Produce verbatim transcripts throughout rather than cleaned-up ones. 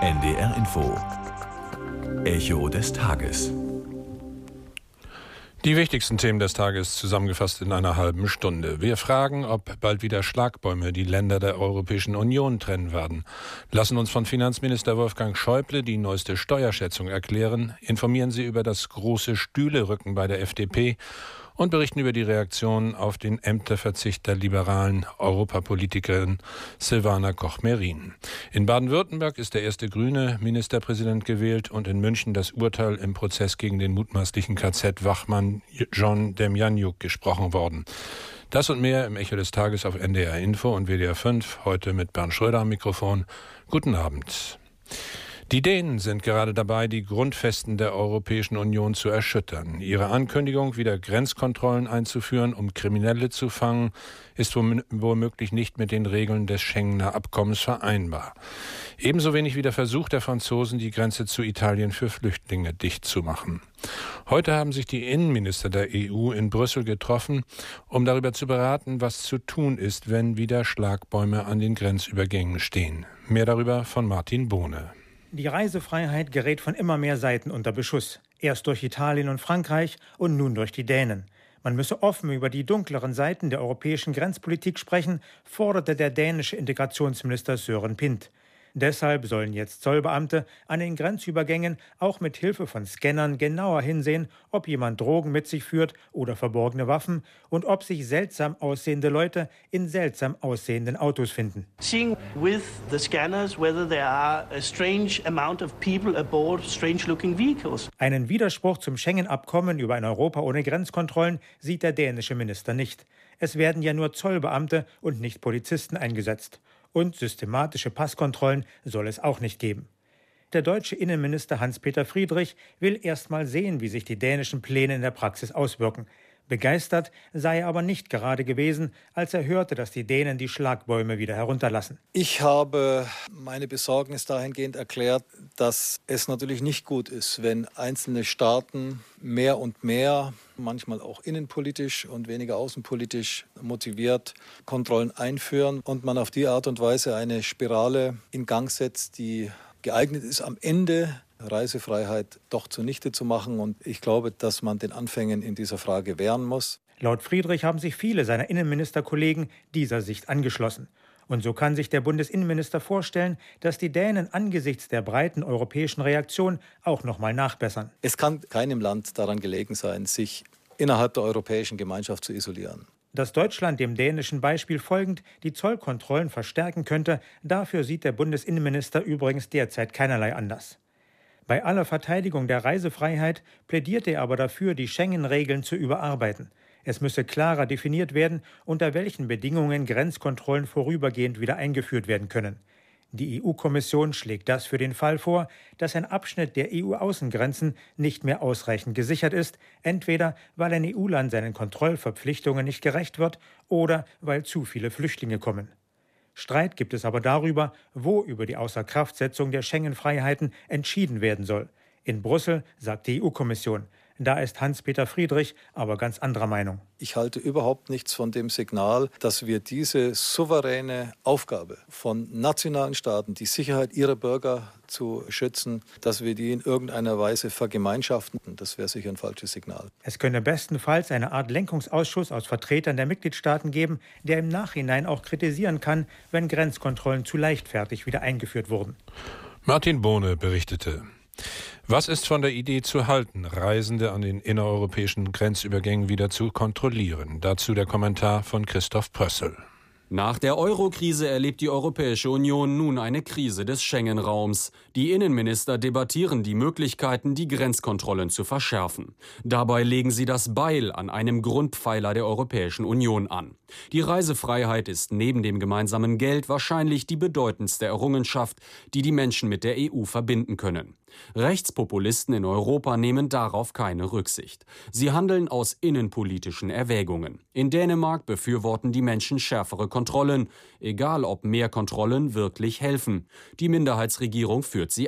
N D R Info. Echo des Tages. Die wichtigsten Themen des Tages zusammengefasst in einer halben Stunde. Wir fragen, ob bald wieder Schlagbäume die Länder der Europäischen Union trennen werden. Lassen uns von Finanzminister Wolfgang Schäuble die neueste Steuerschätzung erklären, informieren Sie über das große Stühlerücken bei der F D P und berichten über die Reaktion auf den Ämterverzicht der liberalen Europapolitikerin Silvana Koch-Merin. In Baden-Württemberg ist der erste grüne Ministerpräsident gewählt und in München das Urteil im Prozess gegen den mutmaßlichen K Z-Wachmann John Demjanjuk gesprochen worden. Das und mehr im Echo des Tages auf N D R Info und W D R fünf, heute mit Bernd Schröder am Mikrofon. Guten Abend. Die Dänen sind gerade dabei, die Grundfesten der Europäischen Union zu erschüttern. Ihre Ankündigung, wieder Grenzkontrollen einzuführen, um Kriminelle zu fangen, ist womöglich nicht mit den Regeln des Schengener Abkommens vereinbar. Ebenso wenig wie der Versuch der Franzosen, die Grenze zu Italien für Flüchtlinge dicht zu machen. Heute haben sich die Innenminister der E U in Brüssel getroffen, um darüber zu beraten, was zu tun ist, wenn wieder Schlagbäume an den Grenzübergängen stehen. Mehr darüber von Martin Bohne. Die Reisefreiheit gerät von immer mehr Seiten unter Beschuss. Erst durch Italien und Frankreich und nun durch die Dänen. Man müsse offen über die dunkleren Seiten der europäischen Grenzpolitik sprechen, forderte der dänische Integrationsminister Søren Pind. Deshalb sollen jetzt Zollbeamte an den Grenzübergängen auch mit Hilfe von Scannern genauer hinsehen, ob jemand Drogen mit sich führt oder verborgene Waffen und ob sich seltsam aussehende Leute in seltsam aussehenden Autos finden. Seeing with the scanners whether there are a strange amount of people aboard strange-looking vehicles. Einen Widerspruch zum Schengen-Abkommen über ein Europa ohne Grenzkontrollen sieht der dänische Minister nicht. Es werden ja nur Zollbeamte und nicht Polizisten eingesetzt. Und systematische Passkontrollen soll es auch nicht geben. Der deutsche Innenminister Hans-Peter Friedrich will erst mal sehen, wie sich die dänischen Pläne in der Praxis auswirken. Begeistert sei er aber nicht gerade gewesen, als er hörte, dass die Dänen die Schlagbäume wieder herunterlassen. Ich habe meine Besorgnis dahingehend erklärt, dass es natürlich nicht gut ist, wenn einzelne Staaten mehr und mehr, manchmal auch innenpolitisch und weniger außenpolitisch motiviert, Kontrollen einführen und man auf die Art und Weise eine Spirale in Gang setzt, die geeignet ist, am Ende Reisefreiheit doch zunichte zu machen. Und ich glaube, dass man den Anfängen in dieser Frage wehren muss. Laut Friedrich haben sich viele seiner Innenministerkollegen dieser Sicht angeschlossen. Und so kann sich der Bundesinnenminister vorstellen, dass die Dänen angesichts der breiten europäischen Reaktion auch noch mal nachbessern. Es kann keinem Land daran gelegen sein, sich innerhalb der Europäischen Gemeinschaft zu isolieren. Dass Deutschland dem dänischen Beispiel folgend die Zollkontrollen verstärken könnte, dafür sieht der Bundesinnenminister übrigens derzeit keinerlei Anlass. Bei aller Verteidigung der Reisefreiheit plädierte er aber dafür, die Schengen-Regeln zu überarbeiten. Es müsse klarer definiert werden, unter welchen Bedingungen Grenzkontrollen vorübergehend wieder eingeführt werden können. Die E U-Kommission schlägt das für den Fall vor, dass ein Abschnitt der E U-Außengrenzen nicht mehr ausreichend gesichert ist, entweder weil ein E U-Land seinen Kontrollverpflichtungen nicht gerecht wird oder weil zu viele Flüchtlinge kommen. Streit gibt es aber darüber, wo über die Außerkraftsetzung der Schengen-Freiheiten entschieden werden soll. In Brüssel sagt die E U-Kommission. Da ist Hans-Peter Friedrich aber ganz anderer Meinung. Ich halte überhaupt nichts von dem Signal, dass wir diese souveräne Aufgabe von nationalen Staaten, die Sicherheit ihrer Bürger zu schützen, dass wir die in irgendeiner Weise vergemeinschaften. Das wäre sicher ein falsches Signal. Es könne bestenfalls eine Art Lenkungsausschuss aus Vertretern der Mitgliedstaaten geben, der im Nachhinein auch kritisieren kann, wenn Grenzkontrollen zu leichtfertig wieder eingeführt wurden. Martin Bohne berichtete. Was ist von der Idee zu halten, Reisende an den innereuropäischen Grenzübergängen wieder zu kontrollieren? Dazu der Kommentar von Christoph Pössl. Nach der Euro-Krise erlebt die Europäische Union nun eine Krise des Schengen-Raums. Die Innenminister debattieren die Möglichkeiten, die Grenzkontrollen zu verschärfen. Dabei legen sie das Beil an einem Grundpfeiler der Europäischen Union an. Die Reisefreiheit ist neben dem gemeinsamen Geld wahrscheinlich die bedeutendste Errungenschaft, die die Menschen mit der E U verbinden können. Rechtspopulisten in Europa nehmen darauf keine Rücksicht. Sie handeln aus innenpolitischen Erwägungen. In Dänemark befürworten die Menschen schärfere Kontrollen, egal ob mehr Kontrollen wirklich helfen. Die Minderheitsregierung führt sie ein.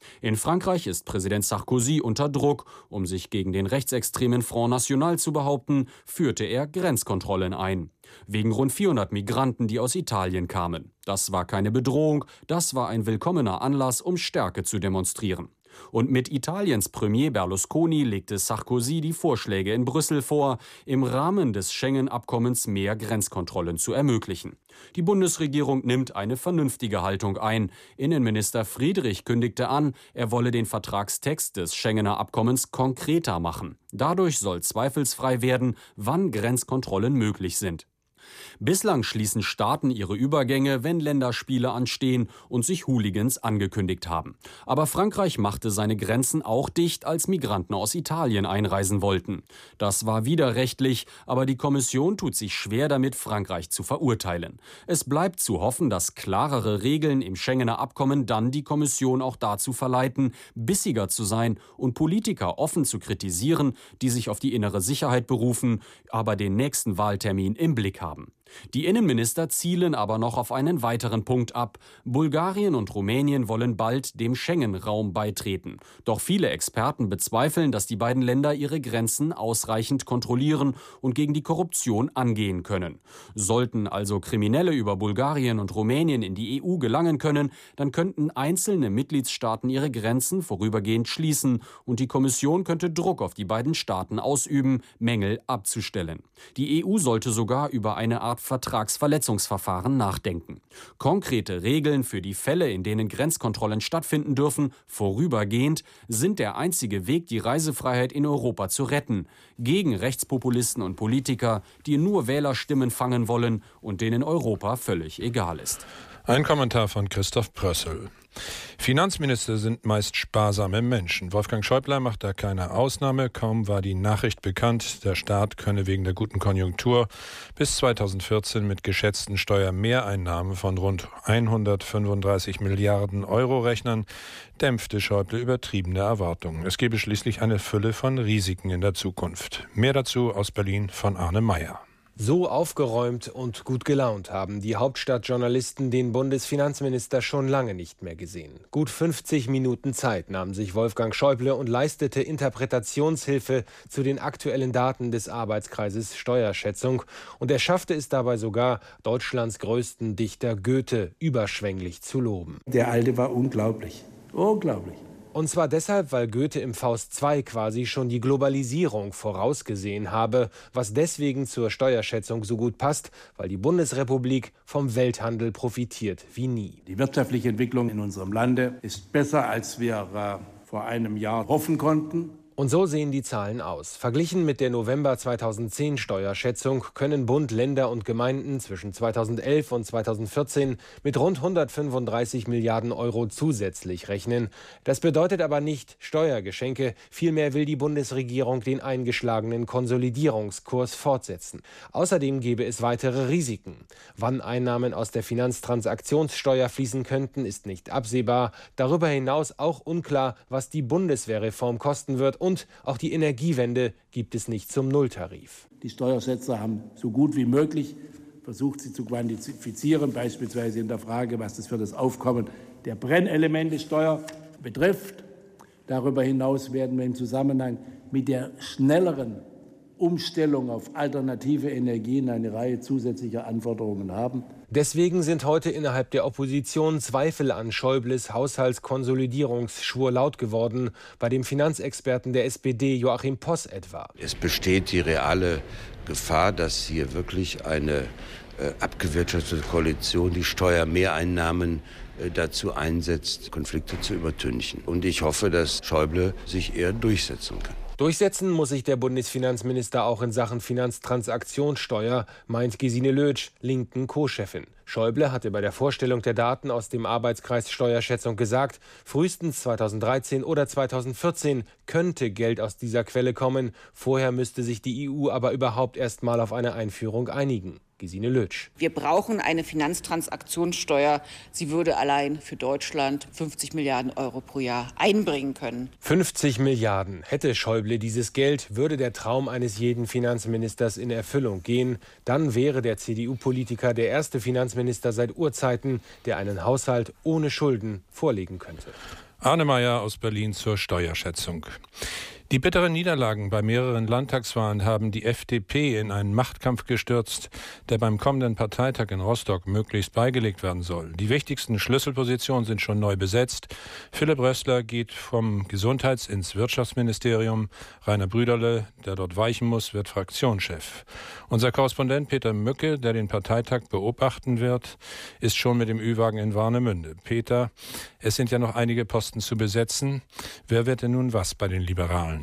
In Frankreich ist Präsident Sarkozy unter Druck. Um sich gegen den rechtsextremen Front National zu behaupten, führte er Grenzkontrollen ein. Wegen rund vierhundert Migranten, die aus Italien kamen. Das war keine Bedrohung, das war ein willkommener Anlass, um Stärke zu demonstrieren. Und mit Italiens Premier Berlusconi legte Sarkozy die Vorschläge in Brüssel vor, im Rahmen des Schengen-Abkommens mehr Grenzkontrollen zu ermöglichen. Die Bundesregierung nimmt eine vernünftige Haltung ein. Innenminister Friedrich kündigte an, er wolle den Vertragstext des Schengener Abkommens konkreter machen. Dadurch soll zweifelsfrei werden, wann Grenzkontrollen möglich sind. Bislang schließen Staaten ihre Übergänge, wenn Länderspiele anstehen und sich Hooligans angekündigt haben. Aber Frankreich machte seine Grenzen auch dicht, als Migranten aus Italien einreisen wollten. Das war widerrechtlich, aber die Kommission tut sich schwer damit, Frankreich zu verurteilen. Es bleibt zu hoffen, dass klarere Regeln im Schengener Abkommen dann die Kommission auch dazu verleiten, bissiger zu sein und Politiker offen zu kritisieren, die sich auf die innere Sicherheit berufen, aber den nächsten Wahltermin im Blick haben. Die Innenminister zielen aber noch auf einen weiteren Punkt ab. Bulgarien und Rumänien wollen bald dem Schengen-Raum beitreten. Doch viele Experten bezweifeln, dass die beiden Länder ihre Grenzen ausreichend kontrollieren und gegen die Korruption angehen können. Sollten also Kriminelle über Bulgarien und Rumänien in die E U gelangen können, dann könnten einzelne Mitgliedstaaten ihre Grenzen vorübergehend schließen und die Kommission könnte Druck auf die beiden Staaten ausüben, Mängel abzustellen. Die E U sollte sogar über eine Art Vertragsverletzungsverfahren nachdenken. Konkrete Regeln für die Fälle, in denen Grenzkontrollen stattfinden dürfen, vorübergehend, sind der einzige Weg, die Reisefreiheit in Europa zu retten. Gegen Rechtspopulisten und Politiker, die nur Wählerstimmen fangen wollen und denen Europa völlig egal ist. Ein Kommentar von Christoph Prössel. Finanzminister sind meist sparsame Menschen. Wolfgang Schäuble macht da keine Ausnahme. Kaum war die Nachricht bekannt, der Staat könne wegen der guten Konjunktur bis zweitausendvierzehn mit geschätzten Steuermehreinnahmen von rund hundertfünfunddreißig Milliarden Euro rechnen, dämpfte Schäuble übertriebene Erwartungen. Es gebe schließlich eine Fülle von Risiken in der Zukunft. Mehr dazu aus Berlin von Arne Meyer. So aufgeräumt und gut gelaunt haben die Hauptstadtjournalisten den Bundesfinanzminister schon lange nicht mehr gesehen. Gut fünfzig Minuten Zeit nahm sich Wolfgang Schäuble und leistete Interpretationshilfe zu den aktuellen Daten des Arbeitskreises Steuerschätzung. Und er schaffte es dabei sogar, Deutschlands größten Dichter Goethe überschwänglich zu loben. Der Alte war unglaublich, unglaublich. Und zwar deshalb, weil Goethe im Faust zwei quasi schon die Globalisierung vorausgesehen habe, was deswegen zur Steuerschätzung so gut passt, weil die Bundesrepublik vom Welthandel profitiert wie nie. Die wirtschaftliche Entwicklung in unserem Lande ist besser, als wir äh, vor einem Jahr hoffen konnten. Und so sehen die Zahlen aus. Verglichen mit der November zweitausendzehn Steuerschätzung können Bund, Länder und Gemeinden zwischen zweitausendelf und zweitausendvierzehn mit rund hundertfünfunddreißig Milliarden Euro zusätzlich rechnen. Das bedeutet aber nicht Steuergeschenke. Vielmehr will die Bundesregierung den eingeschlagenen Konsolidierungskurs fortsetzen. Außerdem gäbe es weitere Risiken. Wann Einnahmen aus der Finanztransaktionssteuer fließen könnten, ist nicht absehbar. Darüber hinaus auch unklar, was die Bundeswehrreform kosten wird. Und auch die Energiewende gibt es nicht zum Nulltarif. Die Steuersetzer haben so gut wie möglich versucht, sie zu quantifizieren, beispielsweise in der Frage, was das für das Aufkommen der Brennelementesteuer betrifft. Darüber hinaus werden wir im Zusammenhang mit der schnelleren Umstellung auf alternative Energien eine Reihe zusätzlicher Anforderungen haben. Deswegen sind heute innerhalb der Opposition Zweifel an Schäubles Haushaltskonsolidierungsschwur laut geworden, bei dem Finanzexperten der S P D Joachim Poss etwa. Es besteht die reale Gefahr, dass hier wirklich eine äh, abgewirtschaftete Koalition die Steuermehreinnahmen äh, dazu einsetzt, Konflikte zu übertünchen. Und ich hoffe, dass Schäuble sich eher durchsetzen kann. Durchsetzen muss sich der Bundesfinanzminister auch in Sachen Finanztransaktionssteuer, meint Gesine Lötsch, linken Co-Chefin. Schäuble hatte bei der Vorstellung der Daten aus dem Arbeitskreis Steuerschätzung gesagt, frühestens zweitausenddreizehn oder zweitausendvierzehn könnte Geld aus dieser Quelle kommen. Vorher müsste sich die E U aber überhaupt erst mal auf eine Einführung einigen. Gesine Lötsch. Wir brauchen eine Finanztransaktionssteuer. Sie würde allein für Deutschland fünfzig Milliarden Euro pro Jahr einbringen können. fünfzig Milliarden. Hätte Schäuble dieses Geld, würde der Traum eines jeden Finanzministers in Erfüllung gehen. Dann wäre der C D U-Politiker der erste Finanzminister seit Urzeiten, der einen Haushalt ohne Schulden vorlegen könnte. Arne Meyer aus Berlin zur Steuerschätzung. Die bitteren Niederlagen bei mehreren Landtagswahlen haben die F D P in einen Machtkampf gestürzt, der beim kommenden Parteitag in Rostock möglichst beigelegt werden soll. Die wichtigsten Schlüsselpositionen sind schon neu besetzt. Philipp Rössler geht vom Gesundheits- ins Wirtschaftsministerium. Rainer Brüderle, der dort weichen muss, wird Fraktionschef. Unser Korrespondent Peter Mücke, der den Parteitag beobachten wird, ist schon mit dem Ü-Wagen in Warnemünde. Peter, es sind ja noch einige Posten zu besetzen. Wer wird denn nun was bei den Liberalen?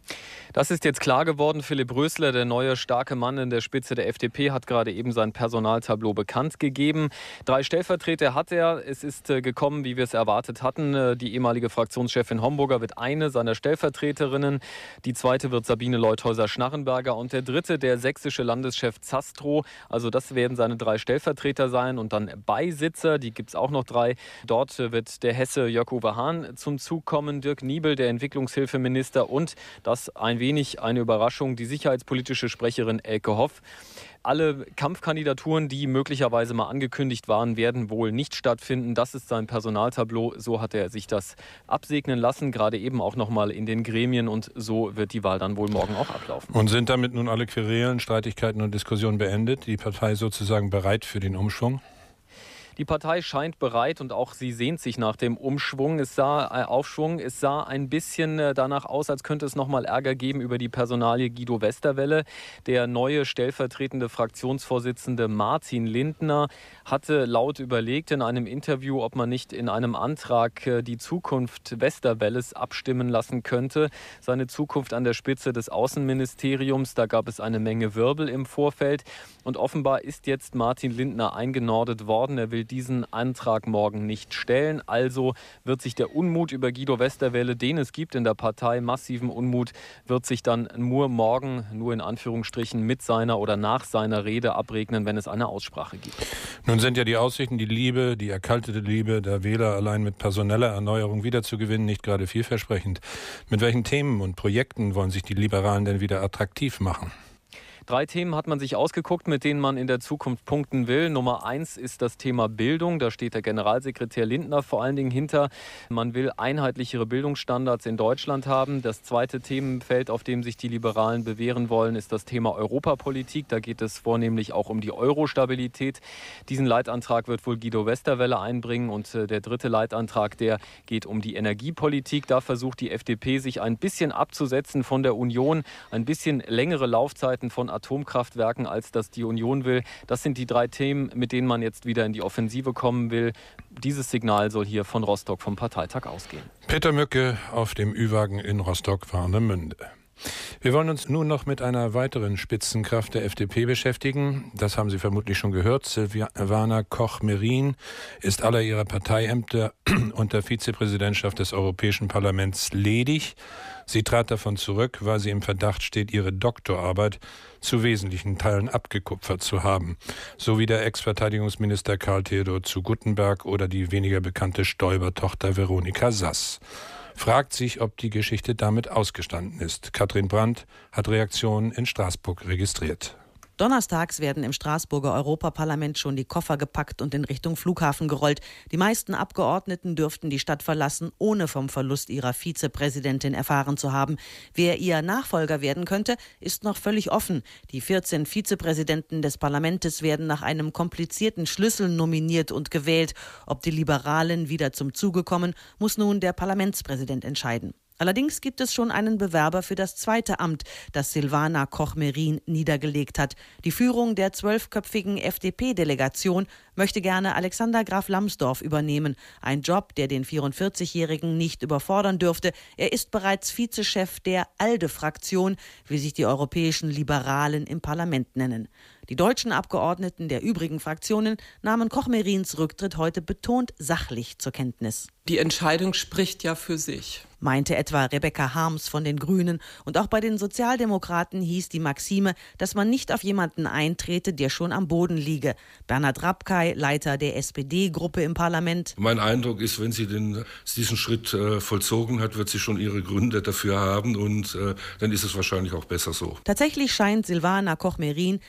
Das ist jetzt klar geworden. Philipp Rössler, der neue starke Mann in der Spitze der F D P, hat gerade eben sein Personaltableau bekannt gegeben. Drei Stellvertreter hat er. Es ist gekommen, wie wir es erwartet hatten. Die ehemalige Fraktionschefin Homburger wird eine seiner Stellvertreterinnen. Die zweite wird Sabine Leuthäuser-Schnarrenberger und der dritte der sächsische Landeschef Zastrow. Also das werden seine drei Stellvertreter sein und dann Beisitzer, die gibt es auch noch drei. Dort wird der Hesse Jörg-Uwe Hahn zum Zug kommen, Dirk Niebel, der Entwicklungshilfeminister und das ein wenig eine Überraschung, die sicherheitspolitische Sprecherin Elke Hoff. Alle Kampfkandidaturen, die möglicherweise mal angekündigt waren, werden wohl nicht stattfinden. Das ist sein Personaltableau. So hat er sich das absegnen lassen, gerade eben auch noch mal in den Gremien. Und so wird die Wahl dann wohl morgen auch ablaufen. Und sind damit nun alle Querelen, Streitigkeiten und Diskussionen beendet? Die Partei sozusagen bereit für den Umschwung? Die Partei scheint bereit und auch sie sehnt sich nach dem Umschwung. Es sah äh, Aufschwung. Es sah ein bisschen äh, danach aus, als könnte es noch mal Ärger geben über die Personalie Guido Westerwelle. Der neue stellvertretende Fraktionsvorsitzende Martin Lindner hatte laut überlegt in einem Interview, ob man nicht in einem Antrag äh, die Zukunft Westerwelles abstimmen lassen könnte. Seine Zukunft an der Spitze des Außenministeriums. Da gab es eine Menge Wirbel im Vorfeld. Und offenbar ist jetzt Martin Lindner eingenordet worden. Er will diesen Antrag morgen nicht stellen. Also wird sich der Unmut über Guido Westerwelle, den es gibt in der Partei, massiven Unmut, wird sich dann nur morgen, nur in Anführungsstrichen, mit seiner oder nach seiner Rede abregnen, wenn es eine Aussprache gibt. Nun sind ja die Aussichten, die Liebe, die erkaltete Liebe der Wähler allein mit personeller Erneuerung wiederzugewinnen, nicht gerade vielversprechend. Mit welchen Themen und Projekten wollen sich die Liberalen denn wieder attraktiv machen? Drei Themen hat man sich ausgeguckt, mit denen man in der Zukunft punkten will. Nummer eins ist das Thema Bildung. Da steht der Generalsekretär Lindner vor allen Dingen hinter. Man will einheitlichere Bildungsstandards in Deutschland haben. Das zweite Themenfeld, auf dem sich die Liberalen bewähren wollen, ist das Thema Europapolitik. Da geht es vornehmlich auch um die Euro-Stabilität. Diesen Leitantrag wird wohl Guido Westerwelle einbringen. Und der dritte Leitantrag, der geht um die Energiepolitik. Da versucht die F D P, sich ein bisschen abzusetzen von der Union, ein bisschen längere Laufzeiten von Atomkraftwerken, als das die Union will. Das sind die drei Themen, mit denen man jetzt wieder in die Offensive kommen will. Dieses Signal soll hier von Rostock vom Parteitag ausgehen. Peter Mücke auf dem Ü-Wagen in Rostock-Warnemünde. Wir wollen uns nun noch mit einer weiteren Spitzenkraft der F D P beschäftigen. Das haben Sie vermutlich schon gehört. Silvana Koch-Merin ist aller ihrer Parteiämter und der Vizepräsidentschaft des Europäischen Parlaments ledig. Sie trat davon zurück, weil sie im Verdacht steht, ihre Doktorarbeit zu wesentlichen Teilen abgekupfert zu haben. So wie der Ex-Verteidigungsminister Karl Theodor zu Guttenberg oder die weniger bekannte Stoiber-Tochter Veronika Sass. Fragt sich, ob die Geschichte damit ausgestanden ist. Katrin Brandt hat Reaktionen in Straßburg registriert. Donnerstags werden im Straßburger Europaparlament schon die Koffer gepackt und in Richtung Flughafen gerollt. Die meisten Abgeordneten dürften die Stadt verlassen, ohne vom Verlust ihrer Vizepräsidentin erfahren zu haben. Wer ihr Nachfolger werden könnte, ist noch völlig offen. Die vierzehn Vizepräsidenten des Parlaments werden nach einem komplizierten Schlüssel nominiert und gewählt. Ob die Liberalen wieder zum Zuge kommen, muss nun der Parlamentspräsident entscheiden. Allerdings gibt es schon einen Bewerber für das zweite Amt, das Silvana Koch-Merin niedergelegt hat. Die Führung der zwölfköpfigen F D P-Delegation möchte gerne Alexander Graf Lambsdorff übernehmen. Ein Job, der den vierundvierzigjährigen nicht überfordern dürfte. Er ist bereits Vizechef der ALDE-Fraktion, wie sich die europäischen Liberalen im Parlament nennen. Die deutschen Abgeordneten der übrigen Fraktionen nahmen Koch-Merins Rücktritt heute betont sachlich zur Kenntnis. Die Entscheidung spricht ja für sich, meinte etwa Rebecca Harms von den Grünen. Und auch bei den Sozialdemokraten hieß die Maxime, dass man nicht auf jemanden eintrete, der schon am Boden liege. Bernhard Rapkay, Leiter der S P D-Gruppe im Parlament. Mein Eindruck ist, wenn sie den, diesen Schritt äh, vollzogen hat, wird sie schon ihre Gründe dafür haben und äh, dann ist es wahrscheinlich auch besser so. Tatsächlich scheint Silvana Koch-Merin nicht viel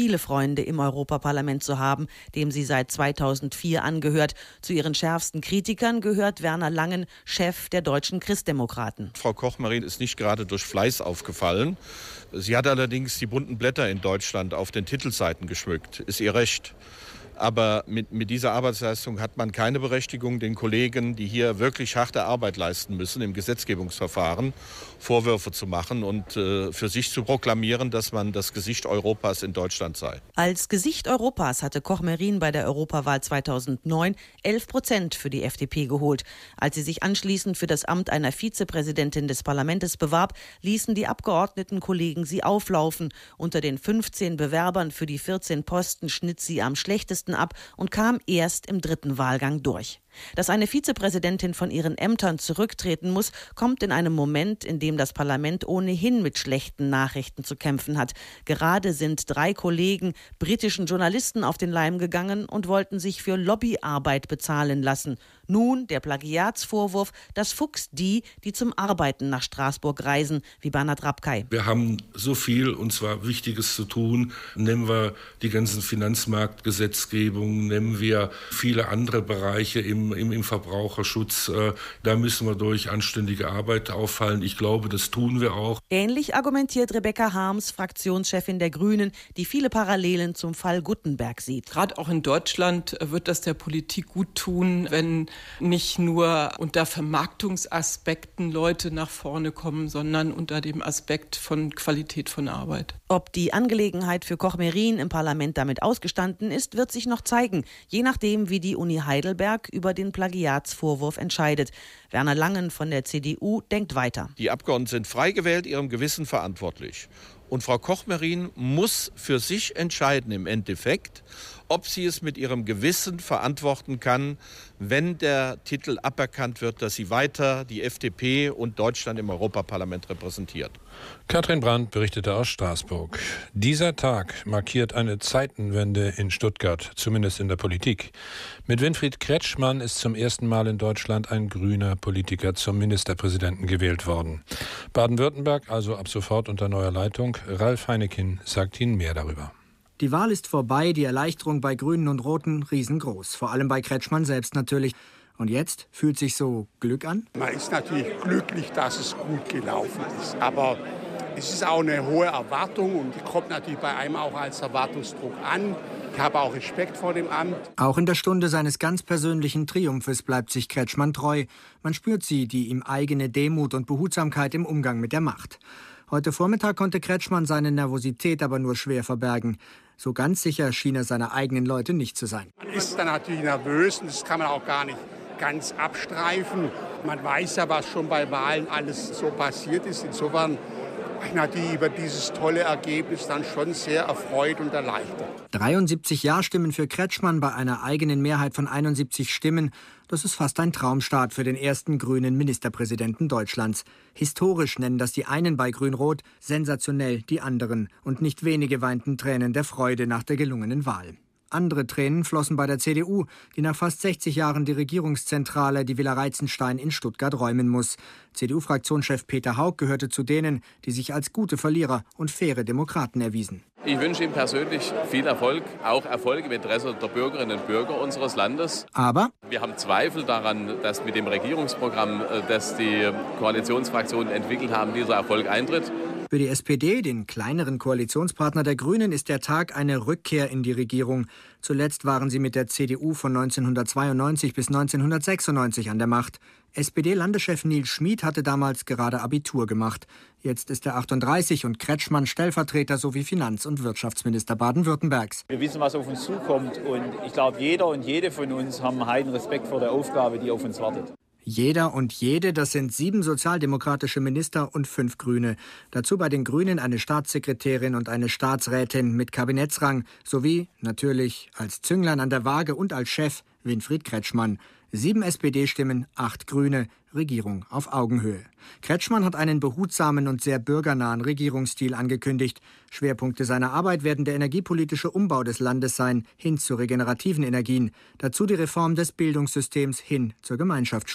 viele Freunde im Europaparlament zu haben, dem sie seit zweitausendvier angehört. Zu ihren schärfsten Kritikern gehört Werner Langen, Chef der deutschen Christdemokraten. Frau Koch-Marin ist nicht gerade durch Fleiß aufgefallen. Sie hat allerdings die bunten Blätter in Deutschland auf den Titelseiten geschmückt. Ist ihr Recht. Aber mit, mit dieser Arbeitsleistung hat man keine Berechtigung, den Kollegen, die hier wirklich harte Arbeit leisten müssen im Gesetzgebungsverfahren, Vorwürfe zu machen und äh, für sich zu proklamieren, dass man das Gesicht Europas in Deutschland sei. Als Gesicht Europas hatte Koch-Marin bei der Europawahl zweitausendneun elf Prozent für die F D P geholt. Als sie sich anschließend für das Amt einer Vizepräsidentin des Parlaments bewarb, ließen die Abgeordnetenkollegen sie auflaufen. Unter den fünfzehn Bewerbern für die vierzehn Posten schnitt sie am schlechtesten ab und kam erst im dritten Wahlgang durch. Dass eine Vizepräsidentin von ihren Ämtern zurücktreten muss, kommt in einem Moment, in dem das Parlament ohnehin mit schlechten Nachrichten zu kämpfen hat. Gerade sind drei Kollegen britischen Journalisten auf den Leim gegangen und wollten sich für Lobbyarbeit bezahlen lassen. Nun der Plagiatsvorwurf, das fuchst die, die zum Arbeiten nach Straßburg reisen, wie Bernhard Rapkay. Wir haben so viel, und zwar Wichtiges zu tun. Nehmen wir die ganzen Finanzmarktgesetzgebungen, nehmen wir viele andere Bereiche im, im, im Verbraucherschutz. Da müssen wir durch anständige Arbeit auffallen. Ich glaube, das tun wir auch. Ähnlich argumentiert Rebecca Harms, Fraktionschefin der Grünen, die viele Parallelen zum Fall Guttenberg sieht. Gerade auch in Deutschland wird das der Politik gut tun, wenn nicht nur unter Vermarktungsaspekten Leute nach vorne kommen, sondern unter dem Aspekt von Qualität von Arbeit. Ob die Angelegenheit für Koch-Marin im Parlament damit ausgestanden ist, wird sich noch zeigen, je nachdem, wie die Uni Heidelberg über den Plagiatsvorwurf entscheidet. Werner Langen von der C D U denkt weiter. Die Abgeordneten sind frei gewählt, ihrem Gewissen verantwortlich. Und Frau Koch-Marin muss für sich entscheiden im Endeffekt, ob sie es mit ihrem Gewissen verantworten kann, wenn der Titel aberkannt wird, dass sie weiter die F D P und Deutschland im Europaparlament repräsentiert. Katrin Brandt berichtete aus Straßburg. Dieser Tag markiert eine Zeitenwende in Stuttgart, zumindest in der Politik. Mit Winfried Kretschmann ist zum ersten Mal in Deutschland ein grüner Politiker zum Ministerpräsidenten gewählt worden. Baden-Württemberg also ab sofort unter neuer Leitung. Ralf Heinekin sagt Ihnen mehr darüber. Die Wahl ist vorbei, die Erleichterung bei Grünen und Roten riesengroß. Vor allem bei Kretschmann selbst natürlich. Und jetzt fühlt sich so Glück an? Man ist natürlich glücklich, dass es gut gelaufen ist. Aber es ist auch eine hohe Erwartung und die kommt natürlich bei einem auch als Erwartungsdruck an. Ich habe auch Respekt vor dem Amt. Auch in der Stunde seines ganz persönlichen Triumphes bleibt sich Kretschmann treu. Man spürt sie, die ihm eigene Demut und Behutsamkeit im Umgang mit der Macht. Heute Vormittag konnte Kretschmann seine Nervosität aber nur schwer verbergen. So ganz sicher schien er seiner eigenen Leute nicht zu sein. Man ist dann natürlich nervös und das kann man auch gar nicht ganz abstreifen. Man weiß ja, was schon bei Wahlen alles so passiert ist. Insofern war ich natürlich über dieses tolle Ergebnis dann schon sehr erfreut und erleichtert. dreiundsiebzig Ja-Stimmen für Kretschmann bei einer eigenen Mehrheit von einundsiebzig Stimmen. Das ist fast ein Traumstart für den ersten grünen Ministerpräsidenten Deutschlands. Historisch nennen das die einen bei Grün-Rot, sensationell die anderen. Und nicht wenige weinten Tränen der Freude nach der gelungenen Wahl. Andere Tränen flossen bei der C D U, die nach fast sechzig Jahren die Regierungszentrale, die Villa Reitzenstein in Stuttgart, räumen muss. C D U-Fraktionschef Peter Haug gehörte zu denen, die sich als gute Verlierer und faire Demokraten erwiesen. Ich wünsche ihm persönlich viel Erfolg, auch Erfolg im Interesse der Bürgerinnen und Bürger unseres Landes. Aber wir haben Zweifel daran, dass mit dem Regierungsprogramm, das die Koalitionsfraktionen entwickelt haben, dieser Erfolg eintritt. Für die S P D, den kleineren Koalitionspartner der Grünen, ist der Tag eine Rückkehr in die Regierung. Zuletzt waren sie mit der C D U von neunzehnhundertzweiundneunzig bis neunzehnhundertsechsundneunzig an der Macht. S P D-Landeschef Nils Schmid hatte damals gerade Abitur gemacht. Jetzt ist er achtunddreißig und Kretschmann Stellvertreter sowie Finanz- und Wirtschaftsminister Baden-Württembergs. Wir wissen, was auf uns zukommt und ich glaube, jeder und jede von uns haben heiden Respekt vor der Aufgabe, die auf uns wartet. Jeder und jede, das sind sieben sozialdemokratische Minister und fünf Grüne. Dazu bei den Grünen eine Staatssekretärin und eine Staatsrätin mit Kabinettsrang sowie, natürlich, als Zünglein an der Waage und als Chef Winfried Kretschmann. Sieben S P D-Stimmen, acht Grüne, Regierung auf Augenhöhe. Kretschmann hat einen behutsamen und sehr bürgernahen Regierungsstil angekündigt. Schwerpunkte seiner Arbeit werden der energiepolitische Umbau des Landes sein, hin zu regenerativen Energien. Dazu die Reform des Bildungssystems hin zur Gemeinschaftsschule.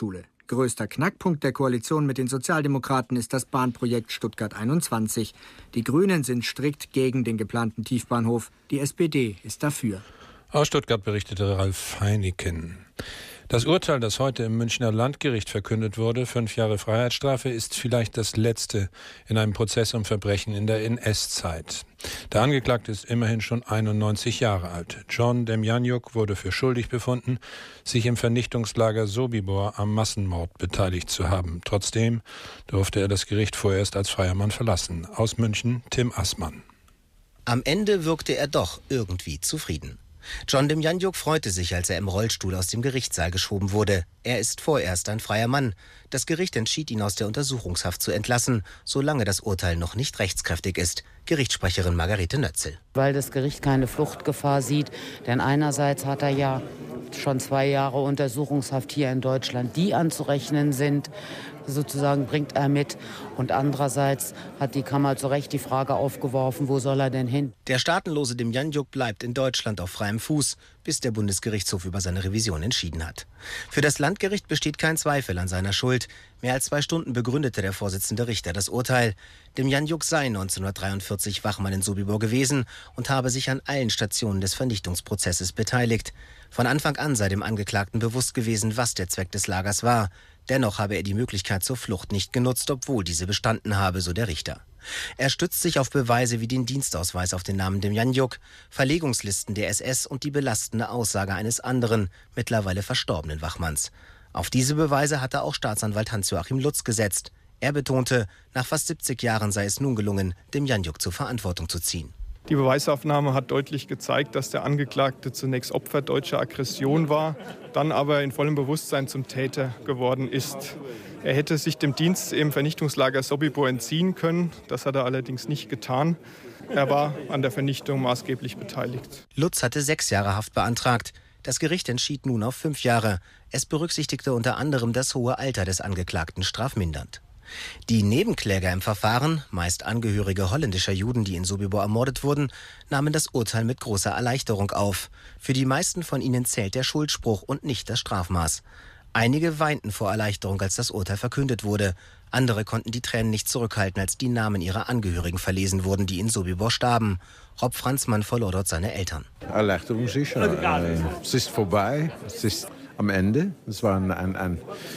Größter Knackpunkt der Koalition mit den Sozialdemokraten ist das Bahnprojekt Stuttgart einundzwanzig. Die Grünen sind strikt gegen den geplanten Tiefbahnhof. Die S P D ist dafür. Aus Stuttgart berichtete Ralf Heiniken. Das Urteil, das heute im Münchner Landgericht verkündet wurde, fünf Jahre Freiheitsstrafe, ist vielleicht das letzte in einem Prozess um Verbrechen in der N S-Zeit. Der Angeklagte ist immerhin schon einundneunzig Jahre alt. John Demjanjuk wurde für schuldig befunden, sich im Vernichtungslager Sobibor am Massenmord beteiligt zu haben. Trotzdem durfte er das Gericht vorerst als freier Mann verlassen. Aus München, Tim Assmann. Am Ende wirkte er doch irgendwie zufrieden. John Demjanjuk freute sich, als er im Rollstuhl aus dem Gerichtssaal geschoben wurde. Er ist vorerst ein freier Mann. Das Gericht entschied, ihn aus der Untersuchungshaft zu entlassen, solange das Urteil noch nicht rechtskräftig ist. Gerichtssprecherin Margarete Nötzel. Weil das Gericht keine Fluchtgefahr sieht, denn einerseits hat er ja schon zwei Jahre Untersuchungshaft hier in Deutschland, die anzurechnen sind, sozusagen bringt er mit. Und andererseits hat die Kammer zu Recht die Frage aufgeworfen, wo soll er denn hin? Der staatenlose Demjanjuk bleibt in Deutschland auf freiem Fuß, bis der Bundesgerichtshof über seine Revision entschieden hat. Für das Landgericht besteht kein Zweifel an seiner Schuld. Mehr als zwei Stunden begründete der Vorsitzende Richter das Urteil. Demjanjuk sei neunzehnhundertdreiundvierzig Wachmann in Sobibor gewesen und habe sich an allen Stationen des Vernichtungsprozesses beteiligt. Von Anfang an sei dem Angeklagten bewusst gewesen, was der Zweck des Lagers war. Dennoch habe er die Möglichkeit zur Flucht nicht genutzt, obwohl diese bestanden habe, so der Richter. Er stützt sich auf Beweise wie den Dienstausweis auf den Namen Demjanjuk, Verlegungslisten der S S und die belastende Aussage eines anderen, mittlerweile verstorbenen Wachmanns. Auf diese Beweise hatte auch Staatsanwalt Hans-Joachim Lutz gesetzt. Er betonte, nach fast siebzig Jahren sei es nun gelungen, Demjanjuk zur Verantwortung zu ziehen. Die Beweisaufnahme hat deutlich gezeigt, dass der Angeklagte zunächst Opfer deutscher Aggression war, dann aber in vollem Bewusstsein zum Täter geworden ist. Er hätte sich dem Dienst im Vernichtungslager Sobibor entziehen können. Das hat er allerdings nicht getan. Er war an der Vernichtung maßgeblich beteiligt. Lutz hatte sechs Jahre Haft beantragt. Das Gericht entschied nun auf fünf Jahre. Es berücksichtigte unter anderem das hohe Alter des Angeklagten strafmindernd. Die Nebenkläger im Verfahren, meist Angehörige holländischer Juden, die in Sobibor ermordet wurden, nahmen das Urteil mit großer Erleichterung auf. Für die meisten von ihnen zählt der Schuldspruch und nicht das Strafmaß. Einige weinten vor Erleichterung, als das Urteil verkündet wurde. Andere konnten die Tränen nicht zurückhalten, als die Namen ihrer Angehörigen verlesen wurden, die in Sobibor starben. Rob Franzmann verlor dort seine Eltern. Erleichterung sicher. Äh, es ist vorbei. Es ist am Ende. Es war ein, ein, ein,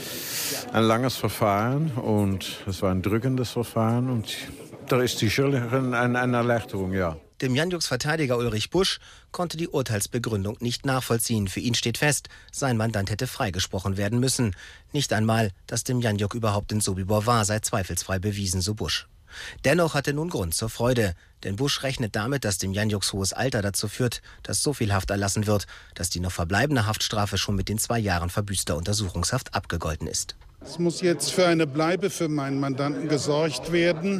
ein langes Verfahren und es war ein drückendes Verfahren. Und da ist sicher eine, eine Erleichterung, ja. Demjanjuks Verteidiger Ulrich Busch konnte die Urteilsbegründung nicht nachvollziehen. Für ihn steht fest, sein Mandant hätte freigesprochen werden müssen. Nicht einmal, dass Demjanjuk überhaupt in Sobibor war, sei zweifelsfrei bewiesen, so Busch. Dennoch hat er nun Grund zur Freude, denn Busch rechnet damit, dass Demjanjuks hohes Alter dazu führt, dass so viel Haft erlassen wird, dass die noch verbleibende Haftstrafe schon mit den zwei Jahren verbüßter Untersuchungshaft abgegolten ist. Es muss jetzt für eine Bleibe für meinen Mandanten gesorgt werden.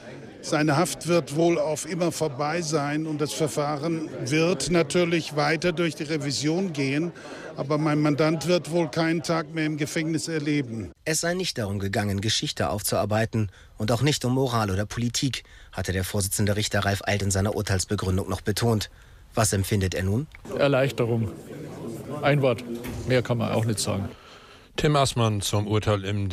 Seine Haft wird wohl auf immer vorbei sein und das Verfahren wird natürlich weiter durch die Revision gehen. Aber mein Mandant wird wohl keinen Tag mehr im Gefängnis erleben. Es sei nicht darum gegangen, Geschichte aufzuarbeiten und auch nicht um Moral oder Politik, hatte der Vorsitzende Richter Ralf Alt in seiner Urteilsbegründung noch betont. Was empfindet er nun? Erleichterung. Ein Wort. Mehr kann man auch nicht sagen. Tim Assmann zum Urteil im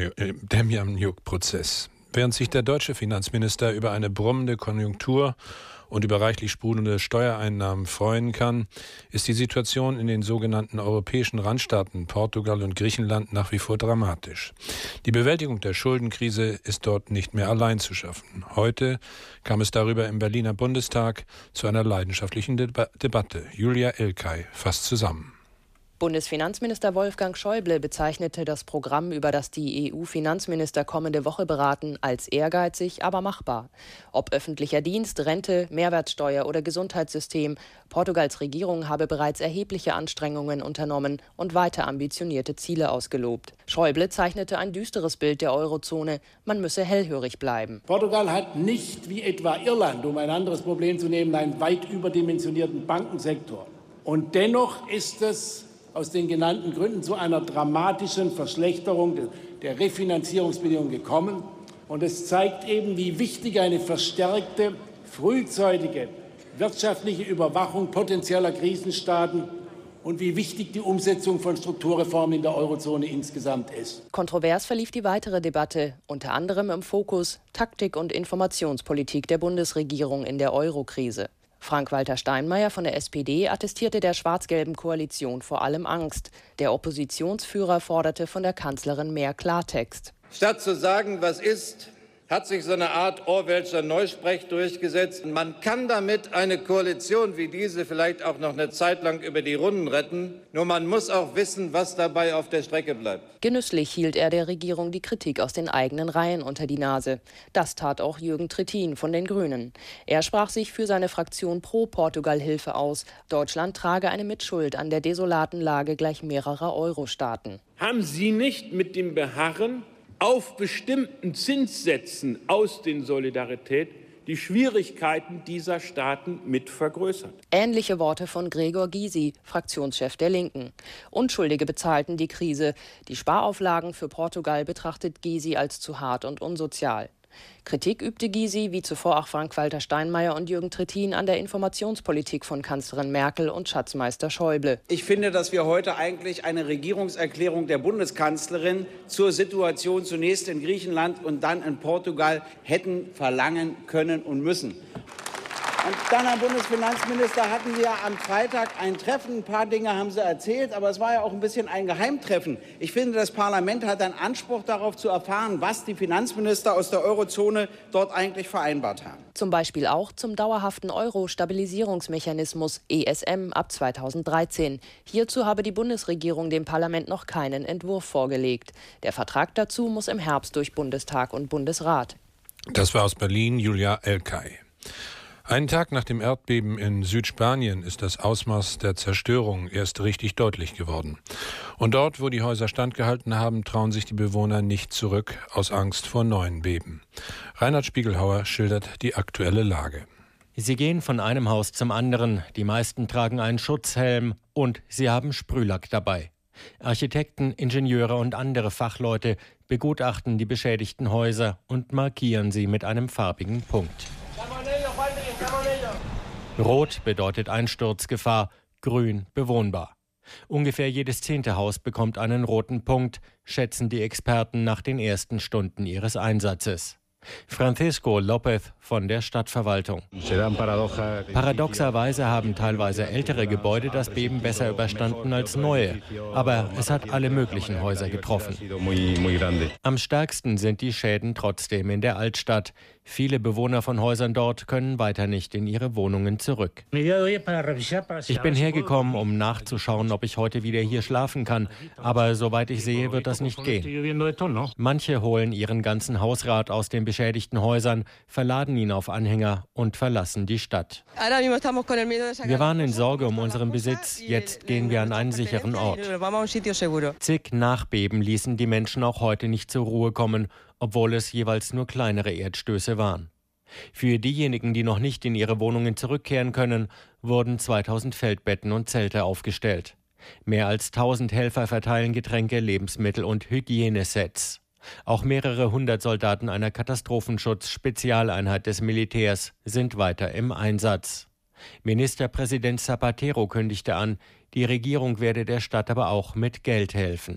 Demjanjuk-Prozess. Während sich der deutsche Finanzminister über eine brummende Konjunktur und über reichlich sprudelnde Steuereinnahmen freuen kann, ist die Situation in den sogenannten europäischen Randstaaten Portugal und Griechenland nach wie vor dramatisch. Die Bewältigung der Schuldenkrise ist dort nicht mehr allein zu schaffen. Heute kam es darüber im Berliner Bundestag zu einer leidenschaftlichen Deba- Debatte. Julia Elkay fasst zusammen. Bundesfinanzminister Wolfgang Schäuble bezeichnete das Programm, über das die E U-Finanzminister kommende Woche beraten, als ehrgeizig, aber machbar. Ob öffentlicher Dienst, Rente, Mehrwertsteuer oder Gesundheitssystem, Portugals Regierung habe bereits erhebliche Anstrengungen unternommen und weiter ambitionierte Ziele ausgelobt. Schäuble zeichnete ein düsteres Bild der Eurozone. Man müsse hellhörig bleiben. Portugal hat nicht wie etwa Irland, um ein anderes Problem zu nehmen, einen weit überdimensionierten Bankensektor. Und dennoch ist es aus den genannten Gründen zu einer dramatischen Verschlechterung der Refinanzierungsbedingungen gekommen. Und es zeigt eben, wie wichtig eine verstärkte, frühzeitige wirtschaftliche Überwachung potenzieller Krisenstaaten und wie wichtig die Umsetzung von Strukturreformen in der Eurozone insgesamt ist. Kontrovers verlief die weitere Debatte, unter anderem im Fokus Taktik- und Informationspolitik der Bundesregierung in der Eurokrise. Frank-Walter Steinmeier von der S P D attestierte der schwarz-gelben Koalition vor allem Angst. Der Oppositionsführer forderte von der Kanzlerin mehr Klartext. Statt zu sagen, was ist, hat sich so eine Art Orwellscher Neusprech durchgesetzt. Man kann damit eine Koalition wie diese vielleicht auch noch eine Zeit lang über die Runden retten. Nur man muss auch wissen, was dabei auf der Strecke bleibt. Genüsslich hielt er der Regierung die Kritik aus den eigenen Reihen unter die Nase. Das tat auch Jürgen Trittin von den Grünen. Er sprach sich für seine Fraktion pro Portugal-Hilfe aus. Deutschland trage eine Mitschuld an der desolaten Lage gleich mehrerer Euro-Staaten. Haben Sie nicht mit dem Beharren auf bestimmten Zinssätzen aus den Solidarität die Schwierigkeiten dieser Staaten mit vergrößert? Ähnliche Worte von Gregor Gysi, Fraktionschef der Linken. Unschuldige bezahlten die Krise. Die Sparauflagen für Portugal betrachtet Gysi als zu hart und unsozial. Kritik übte Gysi, wie zuvor auch Frank-Walter Steinmeier und Jürgen Trittin, an der Informationspolitik von Kanzlerin Merkel und Schatzmeister Schäuble. Ich finde, dass wir heute eigentlich eine Regierungserklärung der Bundeskanzlerin zur Situation zunächst in Griechenland und dann in Portugal hätten verlangen können und müssen. Und dann, Herr Bundesfinanzminister, hatten Sie ja am Freitag ein Treffen. Ein paar Dinge haben Sie erzählt, aber es war ja auch ein bisschen ein Geheimtreffen. Ich finde, das Parlament hat einen Anspruch darauf zu erfahren, was die Finanzminister aus der Eurozone dort eigentlich vereinbart haben. Zum Beispiel auch zum dauerhaften Euro-Stabilisierungsmechanismus E S M ab zweitausenddreizehn. Hierzu habe die Bundesregierung dem Parlament noch keinen Entwurf vorgelegt. Der Vertrag dazu muss im Herbst durch Bundestag und Bundesrat. Das war aus Berlin Julia Elkay. Einen Tag nach dem Erdbeben in Südspanien ist das Ausmaß der Zerstörung erst richtig deutlich geworden. Und dort, wo die Häuser standgehalten haben, trauen sich die Bewohner nicht zurück, aus Angst vor neuen Beben. Reinhard Spiegelhauer schildert die aktuelle Lage. Sie gehen von einem Haus zum anderen. Die meisten tragen einen Schutzhelm und sie haben Sprühlack dabei. Architekten, Ingenieure und andere Fachleute begutachten die beschädigten Häuser und markieren sie mit einem farbigen Punkt. Rot bedeutet Einsturzgefahr, grün bewohnbar. Ungefähr jedes zehnte Haus bekommt einen roten Punkt, schätzen die Experten nach den ersten Stunden ihres Einsatzes. Francisco López von der Stadtverwaltung. Paradoxerweise haben teilweise ältere Gebäude das Beben besser überstanden als neue. Aber es hat alle möglichen Häuser getroffen. Am stärksten sind die Schäden trotzdem in der Altstadt. Viele Bewohner von Häusern dort können weiter nicht in ihre Wohnungen zurück. Ich bin hergekommen, um nachzuschauen, ob ich heute wieder hier schlafen kann. Aber soweit ich sehe, wird das nicht gehen. Manche holen ihren ganzen Hausrat aus den beschädigten Häusern, verladen ihn auf Anhänger und verlassen die Stadt. Wir waren in Sorge um unseren Besitz. Jetzt gehen wir an einen sicheren Ort. Zig Nachbeben ließen die Menschen auch heute nicht zur Ruhe kommen, obwohl es jeweils nur kleinere Erdstöße waren. Für diejenigen, die noch nicht in ihre Wohnungen zurückkehren können, wurden zweitausend Feldbetten und Zelte aufgestellt. Mehr als tausend Helfer verteilen Getränke, Lebensmittel und Hygienesets. Auch mehrere hundert Soldaten einer Katastrophenschutz-Spezialeinheit des Militärs sind weiter im Einsatz. Ministerpräsident Zapatero kündigte an, die Regierung werde der Stadt aber auch mit Geld helfen.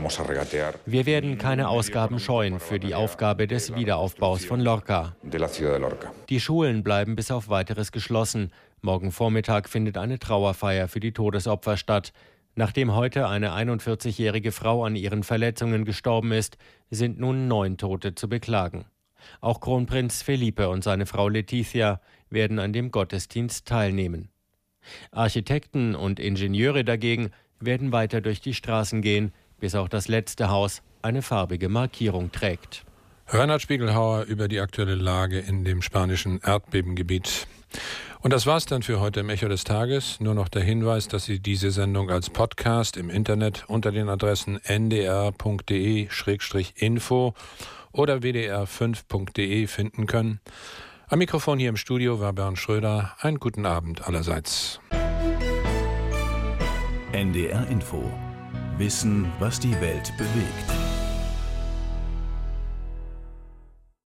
Wir werden keine Ausgaben scheuen für die Aufgabe des Wiederaufbaus von Lorca. Die Schulen bleiben bis auf Weiteres geschlossen. Morgen Vormittag findet eine Trauerfeier für die Todesopfer statt. Nachdem heute eine einundvierzigjährige Frau an ihren Verletzungen gestorben ist, sind nun neun Tote zu beklagen. Auch Kronprinz Felipe und seine Frau Letizia werden an dem Gottesdienst teilnehmen. Architekten und Ingenieure dagegen werden weiter durch die Straßen gehen, bis auch das letzte Haus eine farbige Markierung trägt. Reinhard Spiegelhauer über die aktuelle Lage in dem spanischen Erdbebengebiet. Und das war's dann für heute im Echo des Tages. Nur noch der Hinweis, dass Sie diese Sendung als Podcast im Internet unter den Adressen n d r punkt d e Schrägstrich info oder w d r fünf punkt d e finden können. Am Mikrofon hier im Studio war Bernd Schröder. Einen guten Abend allerseits. N D R Info. Wissen, was die Welt bewegt.